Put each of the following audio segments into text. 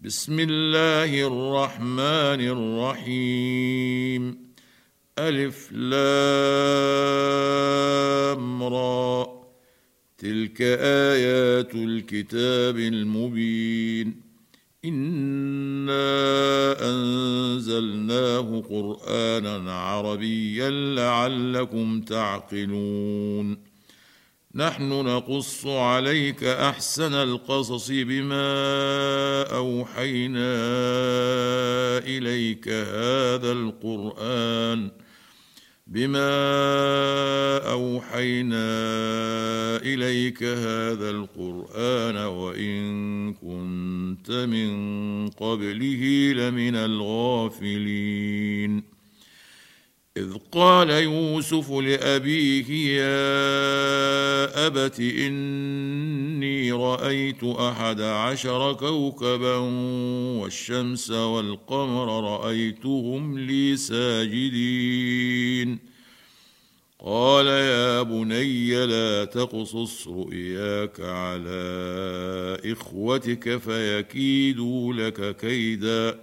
بسم الله الرحمن الرحيم. ألف لام را، تلك آيات الكتاب المبين. إنا أنزلناه قرآنا عربيا لعلكم تعقلون. نحن نقص عليك أحسن القصص بما أوحينا إليك هذا القرآن وإن كنت من قبله لمن الغافلين. إذ قال يوسف لأبيه يا أبت إني رأيت 11 كوكبا والشمس والقمر رأيتهم لي ساجدين. قال يا بني لا تقصص رؤياك على إخوتك فيكيدوا لك كيدا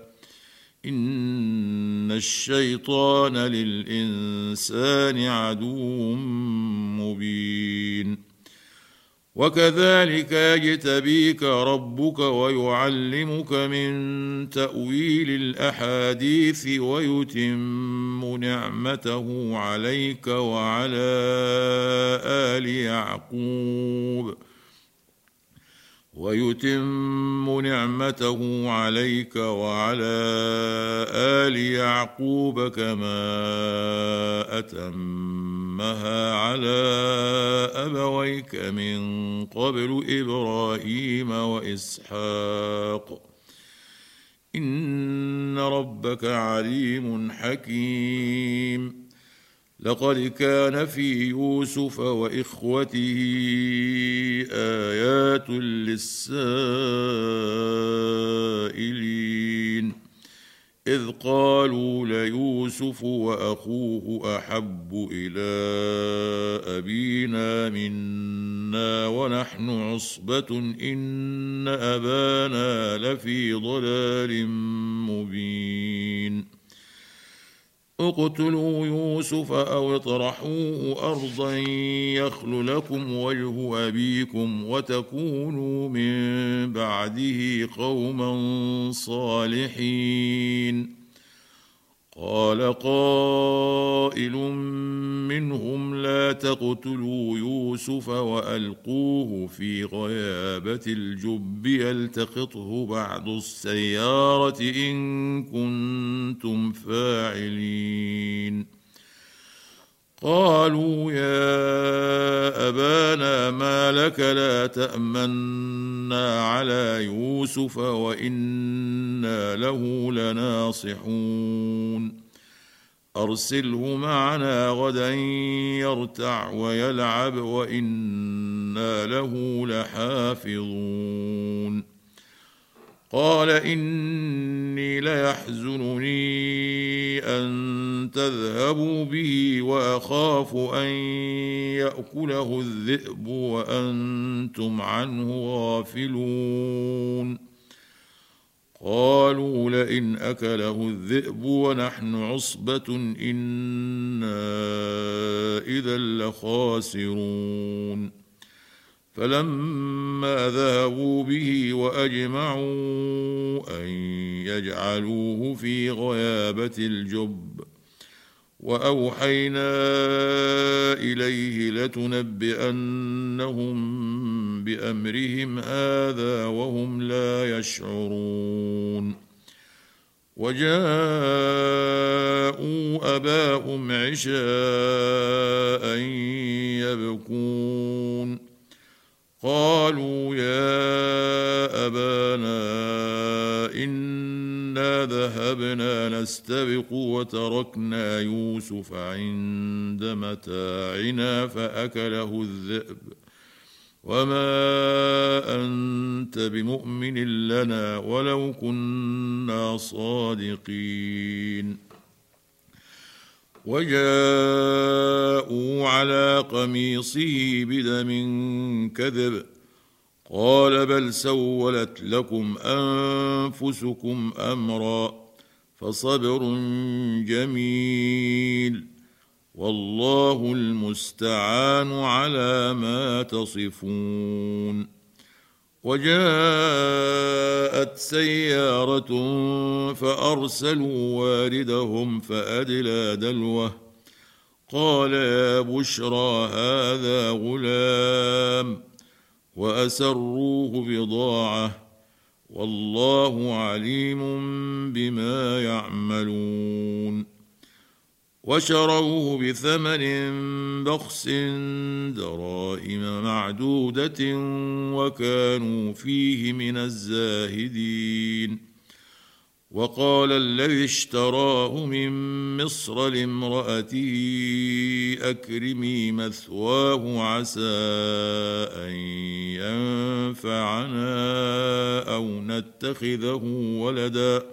إن الشيطان للإنسان عدو مبين. وكذلك يجتبيك ربك ويعلمك من تأويل الأحاديث ويتم نعمته عليك وعلى آل يعقوب كما أتمها على أبويك من قبل إبراهيم وإسحاق إن ربك عليم حكيم. لقد كان في يوسف وإخوته آيات للسائلين إذ قالوا ليوسف وأخوه أحب إلى أبينا منا ونحن عصبة إن أبانا لفي ضلال مبين. اقتلوا يوسف أو اطرحوه أرضا يخل لكم وجه أبيكم وتكونوا من بعده قوما صالحين. قال قائل منهم لا تقتلوا يوسف وألقوه في غيابة الجب يلتقطه بعض السيارة إن كنتم فاعلين. قالوا يا أبانا ما لك لا تأمنا على يوسف وإنا له لناصحون. أرسله معنا غدا يرتع ويلعب وإنا له لحافظون. قال إني ليحزنني أن تذهبوا به وأخاف أن يأكله الذئب وأنتم عنه غافلون. قالوا لئن أكله الذئب ونحن عصبة إنا إذا لخاسرون. فلما ذهبوا به وأجمعوا أن يجعلوه في غيابة الجب وأوحينا إليه لتنبئنهم بأمرهم هذا وهم لا يشعرون. وجاءوا أباهم عشاء يبكون. قالوا يا أبانا إنا ذهبنا نستبق وتركنا يوسف عند متاعنا فأكله الذئب وما أنت بمؤمن لنا ولو كنا صادقين. وجاءوا على قميصه بدم كذب قال بل سولت لكم أنفسكم أمرا فصبر جميل والله المستعان على ما تصفون. وجاءت سيارة فأرسلوا واردهم فأدلى دلوه قال يا بشرى هذا غلام وأسروه بضاعة والله عليم بما يعملون. وشروه بثمن بخس دراهم معدودة وكانوا فيه من الزاهدين. وقال الذي اشتراه من مصر لامرأته أكرمي مثواه عسى أن ينفعنا أو نتخذه ولدا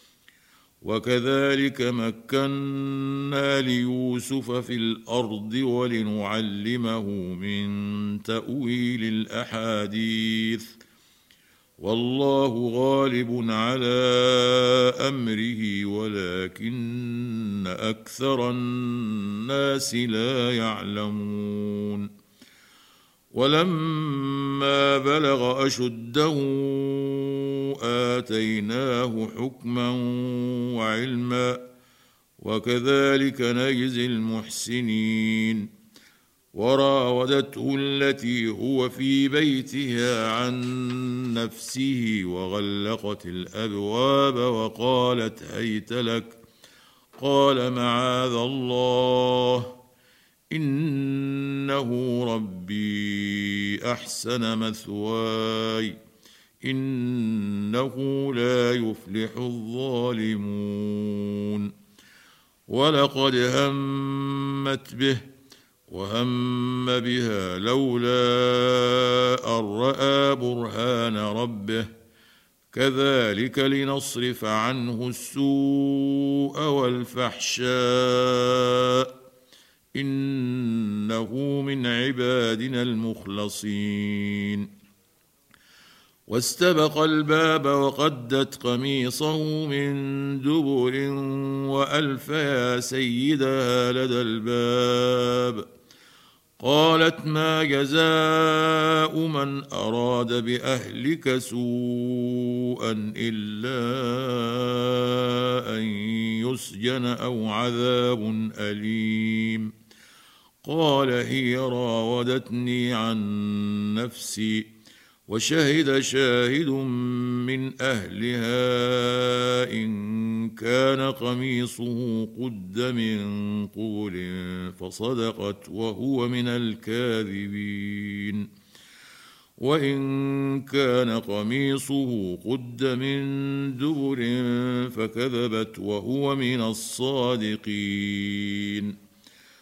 وكذلك مكنا ليوسف في الأرض ولنعلمه من تأويل الأحاديث والله غالب على أمره ولكن أكثر الناس لا يعلمون. ولما بلغ أشده آتيناه حكما وعلما وكذلك نجزي المحسنين. وراودته التي هو في بيتها عن نفسه وغلقت الأبواب وقالت هيت لك قال معاذ الله إنه ربي أحسن مثواي إنه لا يفلح الظالمون. ولقد همت به وهم بها لولا أن رأى برهان ربه كذلك لنصرف عنه السوء والفحشاء إنه من عبادنا المخلصين. واستبق الباب وقدت قميصه من دبر وألف يا سيدها لدى الباب قالت ما جزاء من أراد بأهلك سوءا إلا أن يسجن أو عذاب أليم قال هي راودتني عن نفسي وشهد شاهد من أهلها إن كان قميصه قد من قبل فصدقت وهو من الكاذبين وإن كان قميصه قد من دبر فكذبت وهو من الصادقين.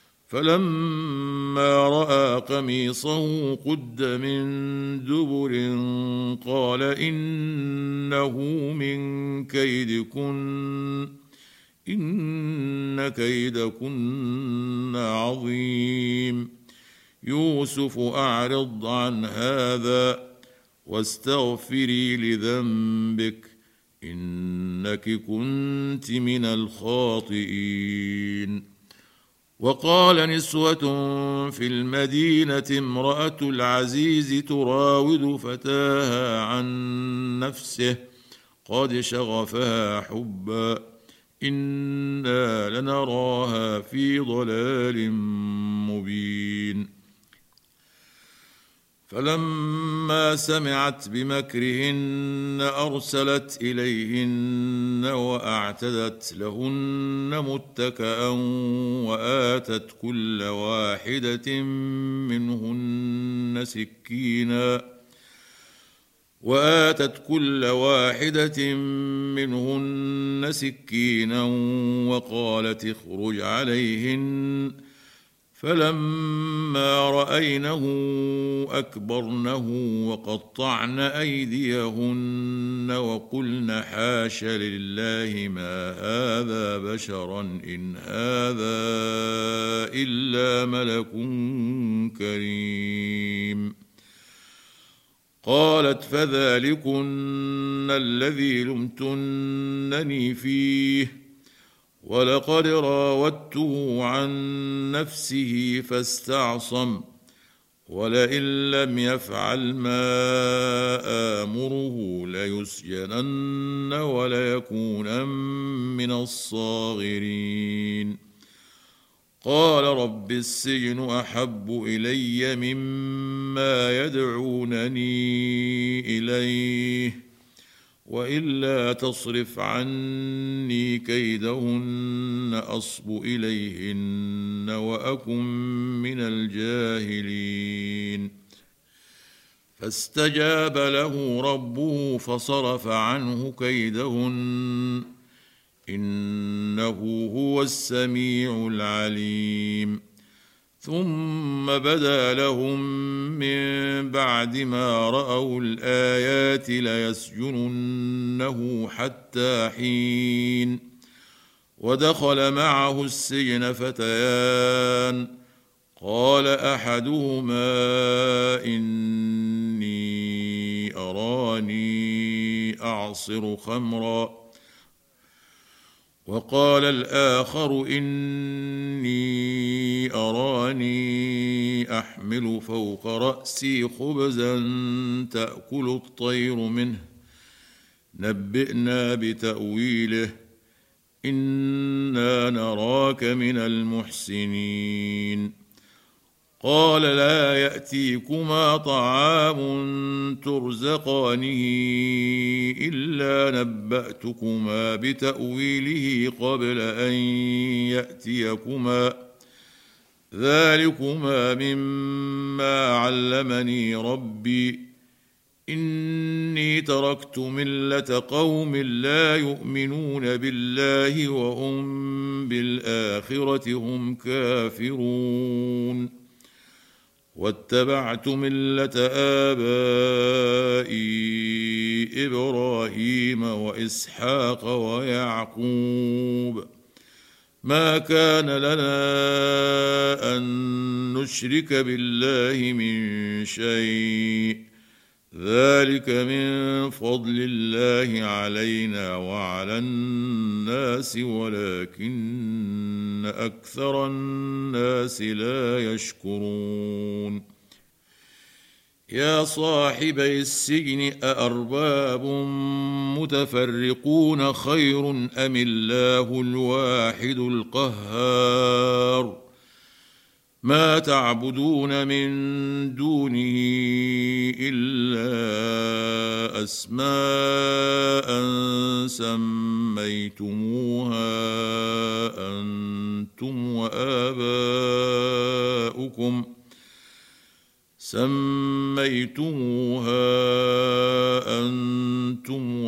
فلما رأى قميصه قد من دبر قال إنه من كيدكن إن كيدكن عظيم يوسف أعرض عن هذا واستغفري لذنبك إنك كنت من الخاطئين. وقال نسوة في المدينة امرأة العزيز تراود فتاها عن نفسه قد شغفها حبا إنا لنراها في ضلال مبين. فلما سمعت بمكرهن أرسلت إليهن وأعتدت لهن متكأ وآتت كل واحدة منهن سكينا وقالت اخرج عليهن فلما رأينه أكبرنه وقطعن أيديهن وقلن حاش لله ما هذا بشرا إن هذا إلا ملك كريم. قالت فذلكن الذي لمتنني فيه ولقد راودته عن نفسه فاستعصم ولئن لم يفعل ما آمره ليسجنن وليكونن من الصاغرين. قال رب السجن أحب إلي مما يدعونني إليه وإلا تصرف عني كيدهن أصب إليهن وأكن من الجاهلين. فاستجاب له ربه فصرف عنه كيدهن إنه هو السميع العليم. ثم بدا لهم من بعد ما رأوا الآيات ليسجننه حتى حين. ودخل معه السجن فتيان قال أحدهما إني أراني أعصر خمرا وقال الآخر إني أراني أحمل فوق رأسي خبزا تأكل الطير منه نبئنا بتأويله إنا نراك من المحسنين. قال لا يأتيكما طعام ترزقانه إلا نبأتكما بتأويله قبل أن يأتيكما ذلكما مما علمني ربي إني تركت ملة قوم لا يؤمنون بالله وهم بالآخرة هم كافرون واتبعت ملة آبائي إبراهيم وإسحاق ويعقوب ما كان لنا أن نشرك بالله من شيء ذلك من فضل الله علينا وعلى الناس ولكن أكثر الناس لا يشكرون. يا صاحبي السجن أأرباب متفرقون خير أم الله الواحد القهار ما تعبدون من دونه إلا أسماء سميتموها أنتم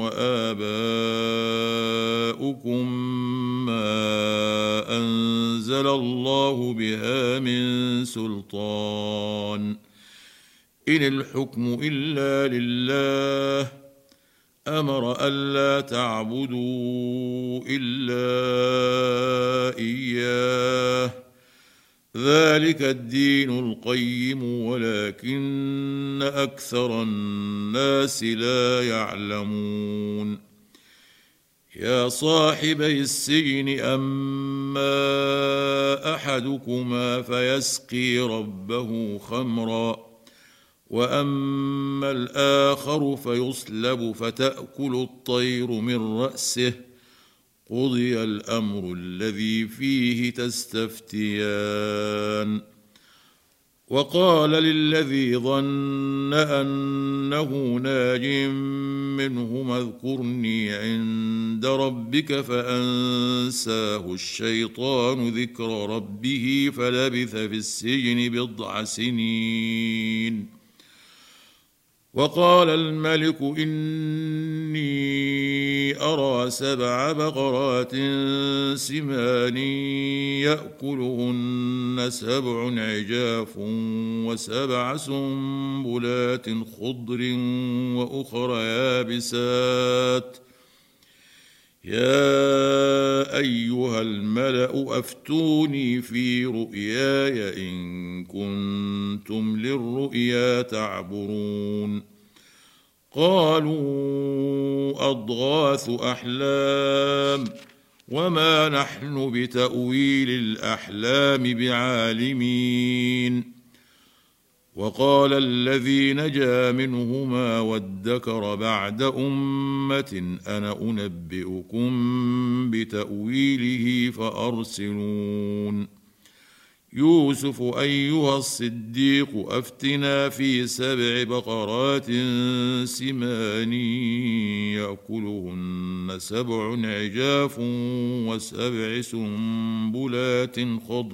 وآباؤكم ما أنزل الله بها من سلطان إن الحكم إلا لله أمر ألا تعبدوا إلا إياه ذلك الدين القيم ولكن أكثر الناس لا يعلمون. يا صاحبي السجن أما أحدكما فيسقي ربه خمرا وأما الآخر فيصلب فتأكل الطير من رأسه قضي الأمر الذي فيه تستفتيان. وقال للذي ظن أنه ناج منهما اذكرني عند ربك فأنساه الشيطان ذكر ربه فلبث في السجن 9 سنين. وقال الملك إني أرى 7 بقرات سمان يأكلهن 7 عجاف و7 سنبلات خضر وأخر يابسات يا أيها الملأ أفتوني في رؤياي إن كنتم للرؤيا تعبرون. قالوا أضغاث أحلام وما نحن بتأويل الأحلام بعالمين. وقال الذي نجا منهما وادكر بعد أمة أنا أنبئكم بتأويله فأرسلون. يوسف أيها الصديق أفتنا في 7 بقرات سمان يأكلهن 7 عجاف و7 سنبلات خضر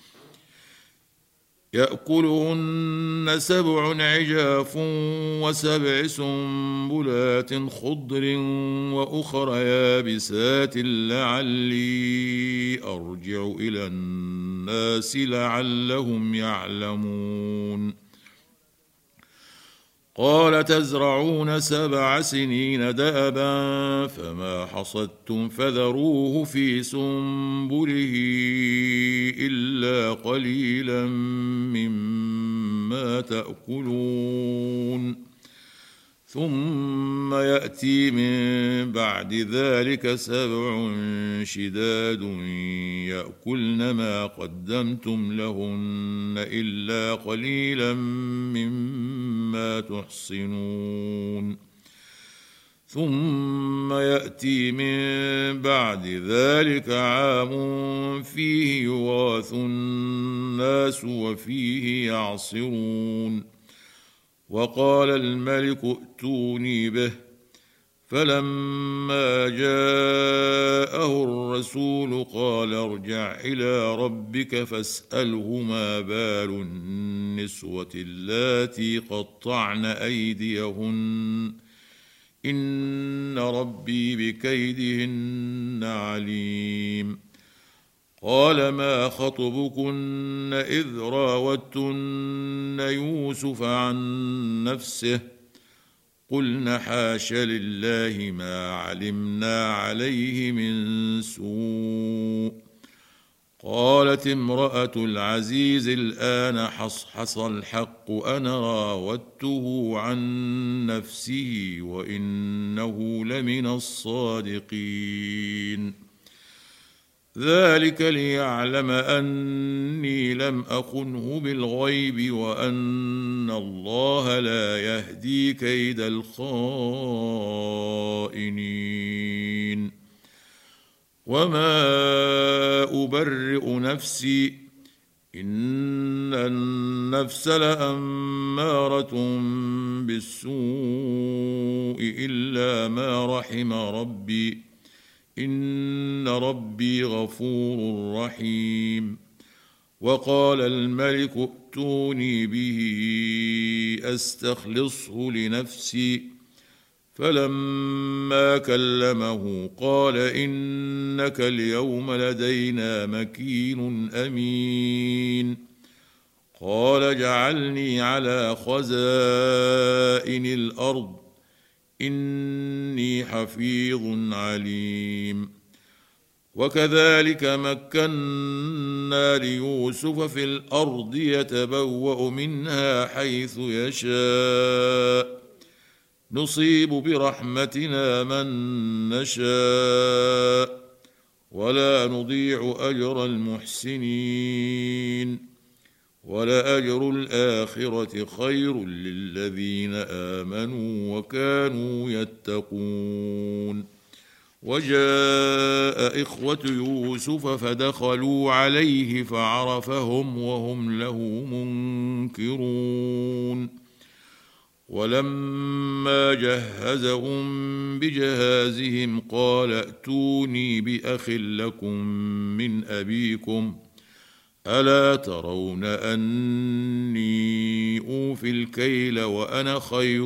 و7 سنبلات خضر وأخر يابسات لعلي أرجع إلى الناس لعلهم يعلمون. قال تزرعون 7 سنين دأبا فما حصدتم فذروه في سنبله إلا قليلا مما تأكلون. ثم يأتي من بعد ذلك 7 شداد يأكلن ما قدمتم لهن إلا قليلا مما تحصنون. ثم يأتي من بعد ذلك عام فيه يغاث الناس وفيه يعصرون. وقال الملك ائتوني به. فلما جاءه الرسول قال ارجع إلى ربك فاسأله ما بال النسوة اللاتي قطعن أيديهن إن ربي بكيدهن عليم. قال ما خطبكن إذ راوتن يوسف عن نفسه قلن حاش لله ما علمنا عليه من سوء. قالت امرأة العزيز الآن حصحص الحق أنا راودته عن نفسه وإنه لمن الصادقين. ذلك ليعلم أني لم أخنه بالغيب وأن الله لا يهدي كيد الخائنين. وما أبرئ نفسي إن النفس لأمارة بالسوء إلا ما رحم ربي إن ربي غفور رحيم. وقال الملك ائتوني به أستخلصه لنفسي. فلما كلمه قال إنك اليوم لدينا مكين أمين. قال اجعلني على خزائن الأرض إني حفيظ عليم. وكذلك مكنا ليوسف في الأرض يتبوأ منها حيث يشاء نصيب برحمتنا من نشاء ولا نضيع أجر المحسنين ولأجر الآخرة خير للذين آمنوا وكانوا يتقون. وجاء إخوة يوسف فدخلوا عليه فعرفهم وهم له منكرون. ولما جهزهم بجهازهم قال ائتوني بأخ لكم من أبيكم ألا ترون أني أوفي الكيل وأنا خير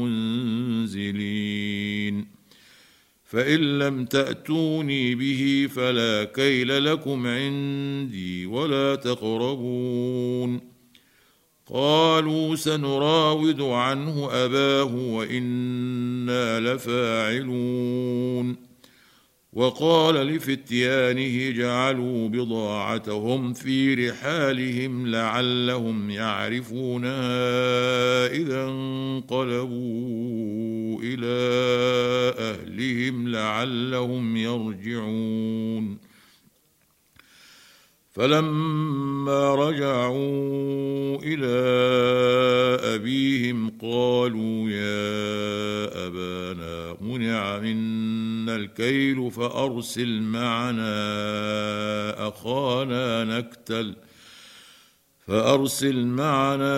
المنزلين. فإن لم تأتوني به فلا كيل لكم عندي ولا تقربون. قالوا سنراود عنه أباه وإنا لفاعلون. وقال لفتيانه جعلوا بضاعتهم في رحالهم لعلهم يعرفونها إذا انقلبوا إلى أهلهم لعلهم يرجعون. فلما رجعوا إلى أبيهم قالوا يا أبانا منع منا الكيل فأرسل معنا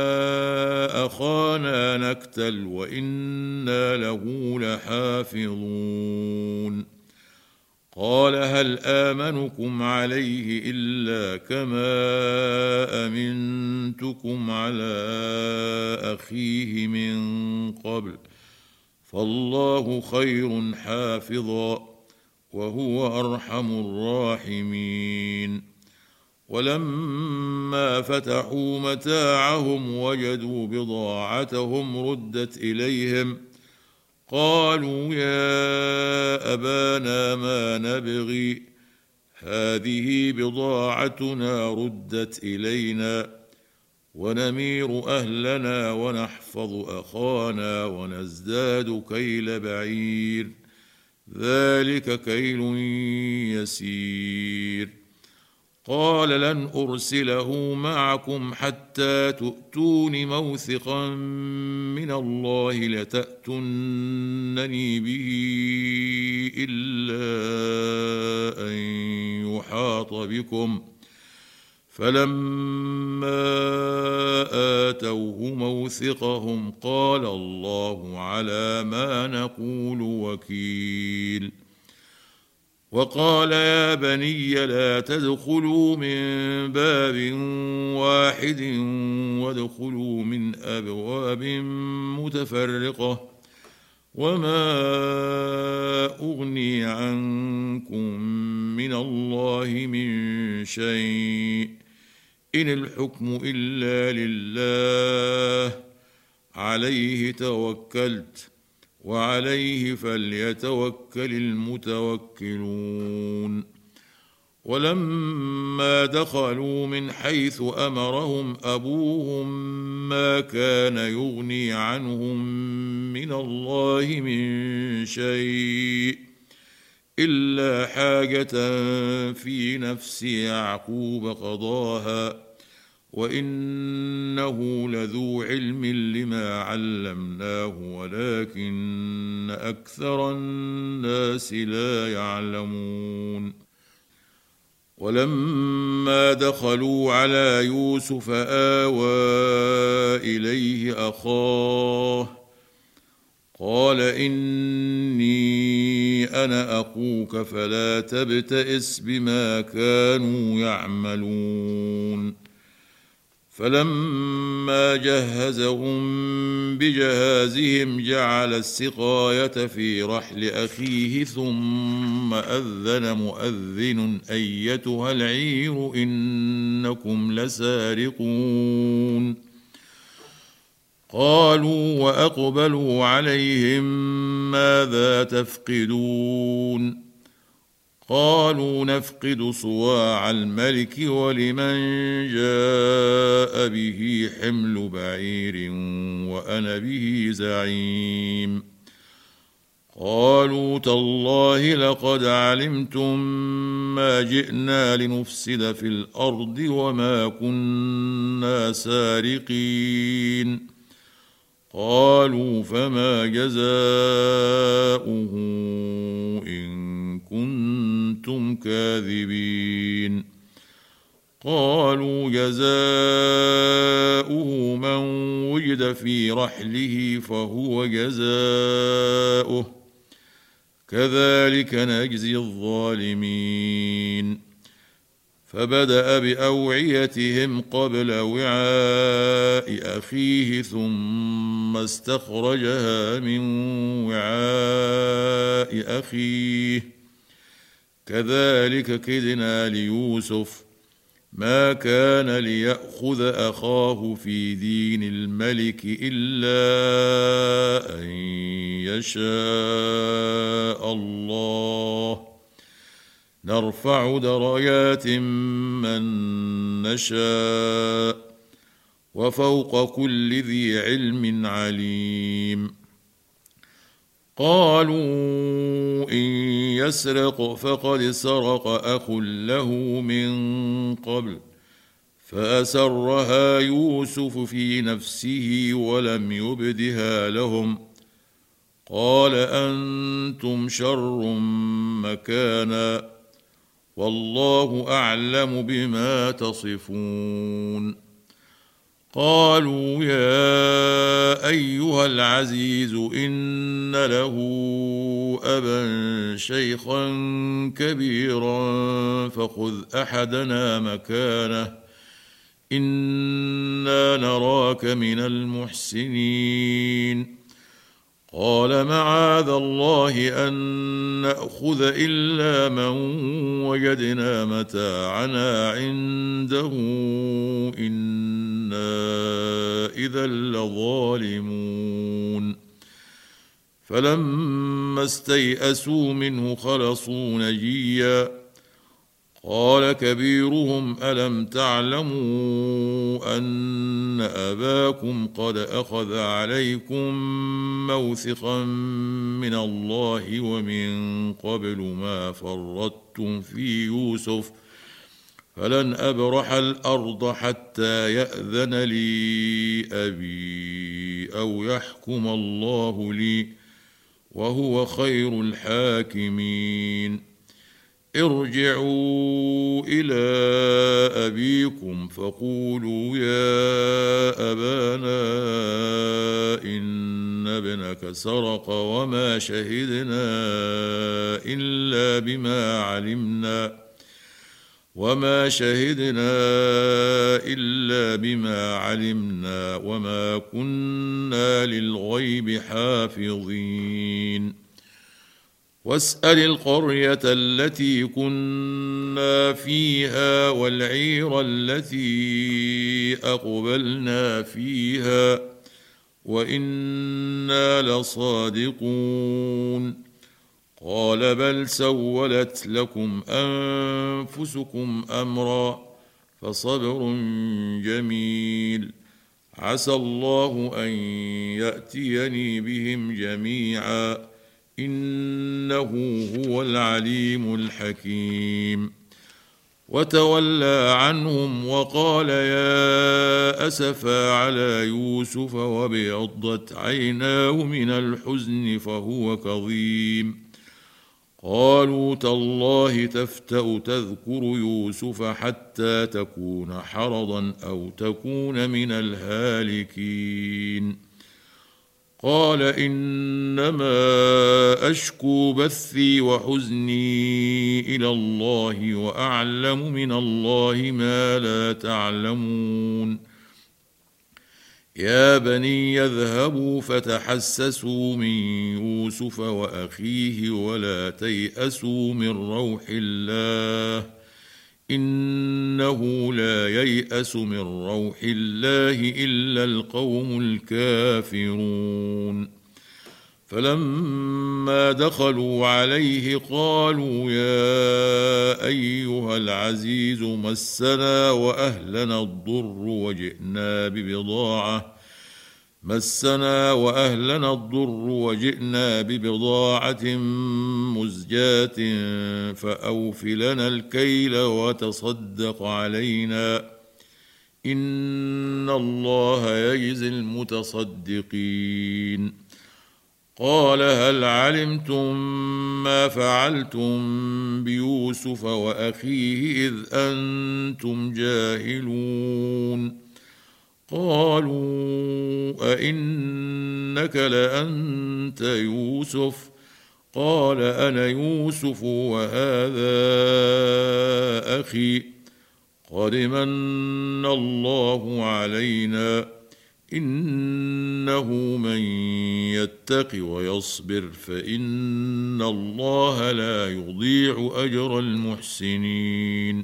أخانا نكتل وإنا له لحافظون. قال هل آمنكم عليه إلا كما أمنتكم على أخيه من قبل فالله خير حافظا وهو أرحم الراحمين. ولما فتحوا متاعهم وجدوا بضاعتهم ردت إليهم قالوا يا أبانا ما نبغي هذه بضاعتنا ردت إلينا ونمير أهلنا ونحفظ أخانا ونزداد كيل بعير ذلك كيل يسير. قال لن أرسله معكم حتى تؤتون موثقا من الله لتأتونني به إلا أن يحاط بكم. فلما آتوه موثقهم قال الله على ما نقول وكيل. وقال يا بني لا تدخلوا من باب واحد وادخلوا من أبواب متفرقة وما أغني عنكم من الله من شيء إن الحكم إلا لله عليه توكلت وعليه فليتوكل المتوكلون. ولما دخلوا من حيث أمرهم أبوهم ما كان يغني عنهم من الله من شيء إلا حاجة في نفس يعقوب قضاها وإنه لذو علم لما علمناه ولكن أكثر الناس لا يعلمون. ولما دخلوا على يوسف آوى إليه أخاه قال إني أنا أخوك فلا تبتئس بما كانوا يعملون. فلما جهزهم بجهازهم جعل السقاية في رحل أخيه ثم أذن مؤذن أيتها العير إنكم لسارقون. قالوا وأقبلوا عليهم ماذا تفقدون قالوا نفقد صواع الملك ولمن جاء به حمل بعير وأنا به زعيم. قالوا تالله لقد علمتم ما جئنا لنفسد في الأرض وما كنا سارقين. قالوا فما جزاؤه إن كنتم كاذبين. قالوا جزاؤه من وجد في رحله فهو جزاؤه كذلك نجزي الظالمين. فبدأ بأوعيتهم قبل وعاء أخيه ثم استخرجها من وعاء أخيه كذلك كدنا ليوسف ما كان ليأخذ أخاه في دين الملك إلا أن يشاء الله نرفع درجات من نشاء وفوق كل ذي علم عليم. قالوا إن يسرق فقد سرق أخ له من قبل فأسرها يوسف في نفسه ولم يبدها لهم قال أنتم شر مكانا والله أعلم بما تصفون. قالوا يا أيها العزيز إن له أبا شيخا كبيرا فخذ أحدنا مكانه إنا نراك من المحسنين. قال معاذ الله أن نأخذ إلا من وجدنا متاعنا عنده إنا إذا لظالمون. فلما استيئسوا منه خلصوا نجيا قال كبيرهم ألم تعلموا أن أباكم قد أخذ عليكم موثقا من الله ومن قبل ما فرطتم في يوسف فلن أبرح الأرض حتى يأذن لي أبي أو يحكم الله لي وهو خير الحاكمين. ارجعوا إلى أبيكم فقولوا يا أبانا إن ابنك سرق وما شهدنا إلا بما علمنا وما كنا للغيب حافظين. واسأل القرية التي كنا فيها والعير التي أقبلنا فيها وإنا لصادقون. قال بل سولت لكم أنفسكم أمرا فصبر جميل عسى الله أن يأتيني بهم جميعا إنه هو العليم الحكيم. وتولى عنهم وقال يا أسفا على يوسف وابيضت عيناه من الحزن فهو كظيم. قالوا تالله تفتأ تذكر يوسف حتى تكون حرضا أو تكون من الهالكين. قال إنما أشكو بثي وحزني إلى الله وأعلم من الله ما لا تعلمون. يا بني يذهبوا فتحسسوا من يوسف وأخيه ولا تيأسوا من روح الله إنه لا ييأس من روح الله إلا القوم الكافرون. فلما دخلوا عليه قالوا يا أيها العزيز مسنا وأهلنا الضر وجئنا ببضاعة مزجاة فأوف لنا الكيل وتصدق علينا إن الله يجزي المتصدقين. قال هل علمتم ما فعلتم بيوسف وأخيه إذ أنتم جاهلون. قالوا أئنك لأنت يوسف قال أنا يوسف وهذا أخي قد من الله علينا إنه من يتق ويصبر فإن الله لا يضيع أجر المحسنين.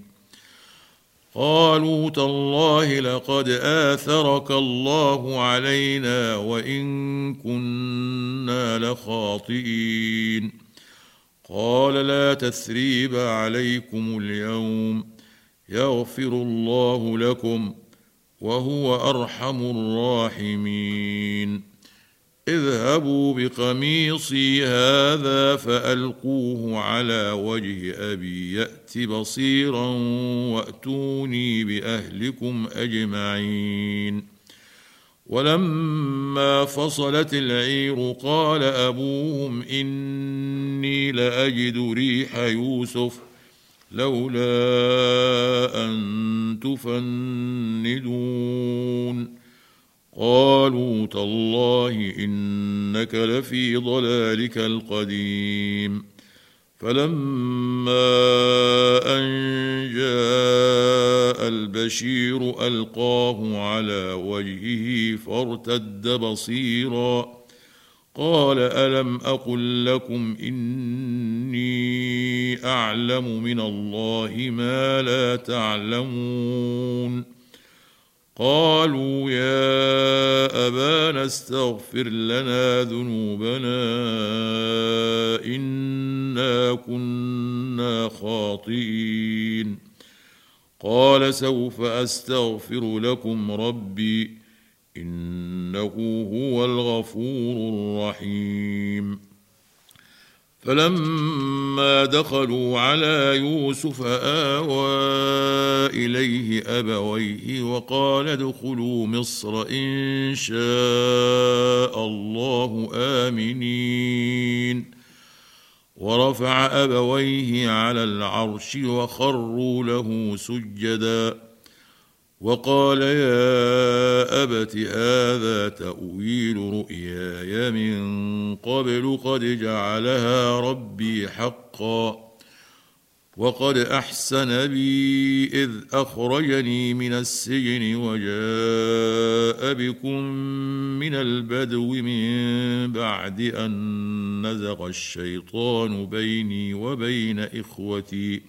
قالوا تالله لقد آثرك الله علينا وإن كنا لخاطئين. قال لا تثريب عليكم اليوم يغفر الله لكم وهو أرحم الراحمين. اذهبوا بقميصي هذا فألقوه على وجه أبي يأت بصيرا وأتوني بأهلكم أجمعين. ولما فصلت العير قال أبوهم إني لأجد ريح يوسف لولا أن تفندون. قالوا تالله إنك لفي ضلالك القديم. فلما أن جاء البشير ألقاه على وجهه فارتد بصيرا قال ألم أقل لكم إني أعلم من الله ما لا تعلمون. قالوا يا أبانا استغفر لنا ذنوبنا إنا كنا خاطئين. قال سوف أستغفر لكم ربي إنه هو الغفور الرحيم. فلما دخلوا على يوسف آوى إليه أبويه وقال ادخلوا مصر إن شاء الله آمنين. ورفع أبويه على العرش وخروا له سجدا وقال يا أبت هذا تأويل رؤياي من قبل قد جعلها ربي حقا وقد أحسن بي إذ أخرجني من السجن وجاء بكم من البدو من بعد أن نزغ الشيطان بيني وبين إخوتي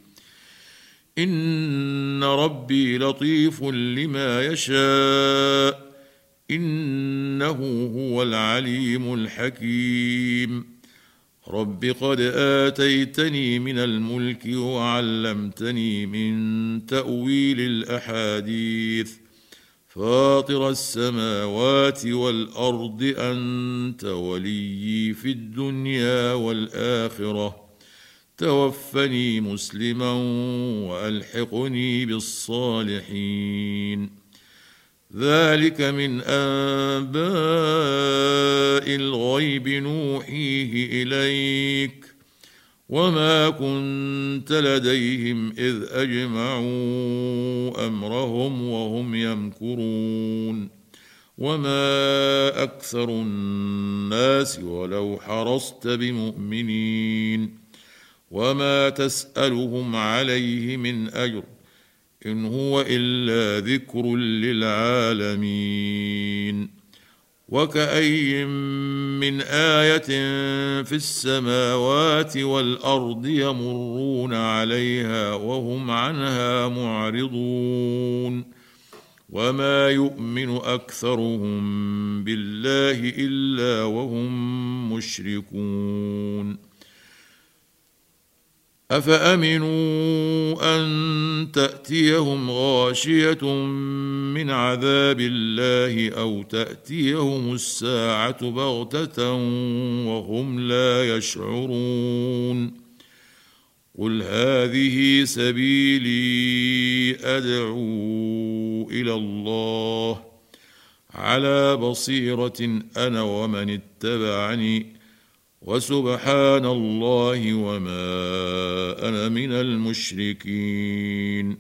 إن ربي لطيف لما يشاء إنه هو العليم الحكيم. رب قد آتيتني من الملك وعلمتني من تأويل الأحاديث فاطر السماوات والأرض أنت وليي في الدنيا والآخرة توفني مسلما وألحقني بالصالحين. ذلك من أنباء الغيب نوحيه إليك وما كنت لديهم إذ أجمعوا أمرهم وهم يمكرون. وما أكثر الناس ولو حرصت بمؤمنين وما تسألهم عليه من أجر إن هو إلا ذكر للعالمين. وكأي من آية في السماوات والأرض يمرون عليها وهم عنها معرضون وما يؤمن أكثرهم بالله إلا وهم مشركون. أفأمنوا أن تأتيهم غاشية من عذاب الله أو تأتيهم الساعة بغتة وهم لا يشعرون. قل هذه سبيلي أدعو إلى الله على بصيرة أنا ومن اتبعني وسبحان الله وما أنا من المشركين.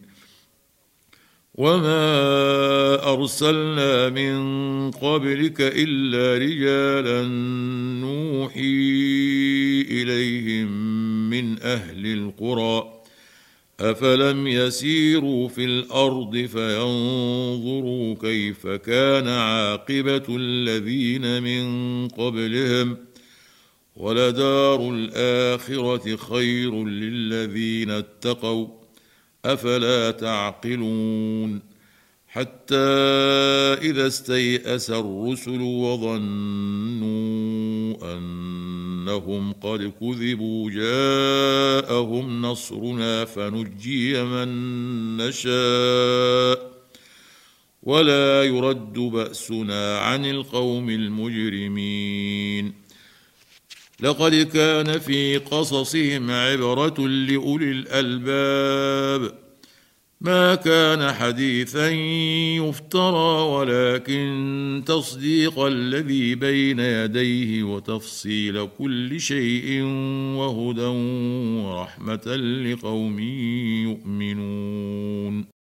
وما أرسلنا من قبلك إلا رجالا نوحي إليهم من أهل القرى أفلم يسيروا في الأرض فينظروا كيف كان عاقبة الذين من قبلهم ولدار الآخرة خير للذين اتقوا أفلا تعقلون. حتى إذا استيأس الرسل وظنوا أنهم قد كذبوا جاءهم نصرنا فنجي من نشاء ولا يرد بأسنا عن القوم المجرمين. لقد كان في قصصهم عبرة لأولي الألباب ما كان حديثا يفترى ولكن تصديق الذي بين يديه وتفصيل كل شيء وهدى ورحمة لقوم يؤمنون.